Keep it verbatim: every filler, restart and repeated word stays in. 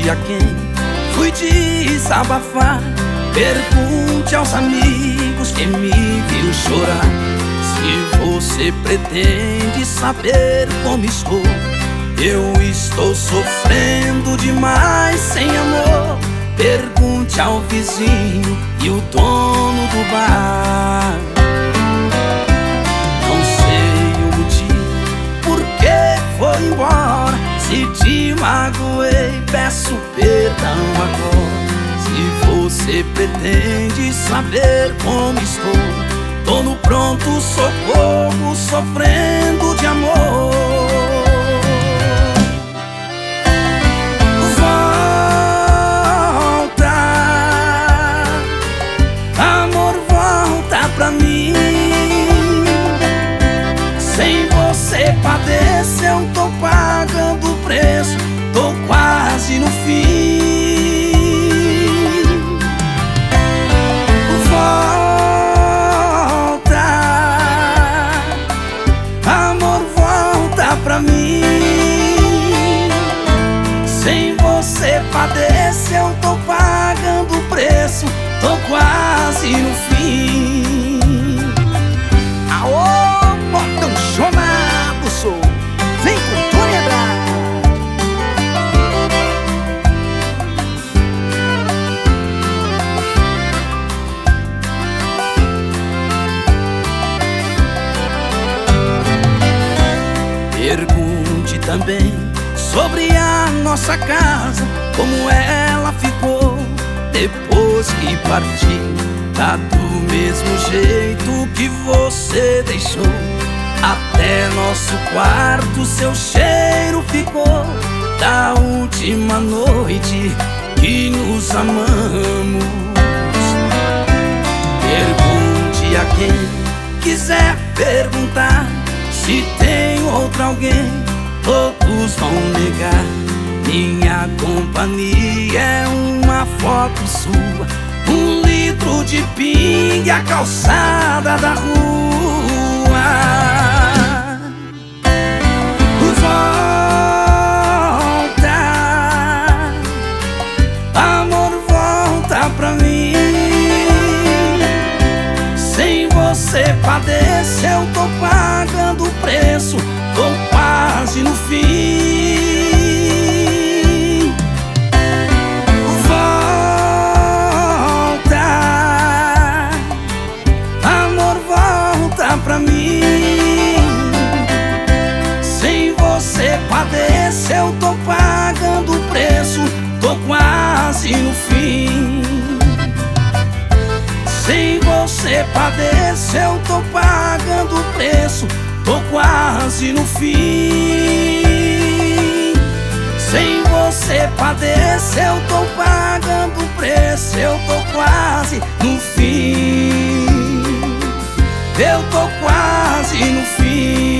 Pergunte a quem fui desabafar, pergunte aos amigos que me viram chorar. Se você pretende saber como estou, eu estou sofrendo demais sem amor. Pergunte ao vizinho e o dono do bar. Não sei o motivo por que foi embora. Se te magoei, peço perdão agora. Se você pretende saber como estou, tô no pronto socorro, sofrendo de amor. Volta, amor, volta pra mim. Sem você padecer, eu tô pagando o preço, tô quase no fim. Pra mim, sem você padecer, eu tô pagando o preço, tô quase no fim. Aô, botão chonado, sou. Vem com Tony Andrade. Pergunte também sobre a nossa casa, como ela ficou depois que parti. Tá do mesmo jeito que você deixou, até nosso quarto seu cheiro ficou. Da última noite que nos amamos. Pergunte a quem quiser perguntar, se tem outro alguém, todos vão negar. Minha companhia é uma foto sua, um litro de pingue, a calçada da rua. Volta, amor, volta pra mim. Sem você padecer, eu tô pagando o preço, tô quase no fim. Volta, amor, volta pra mim. Sem você padecer, eu tô pagando o preço, tô quase no fim. Sem você padecer, eu tô pagando o preço, tô quase no fim. Sem você padecer, eu tô pagando o preço, eu tô quase no fim. Eu tô quase no fim.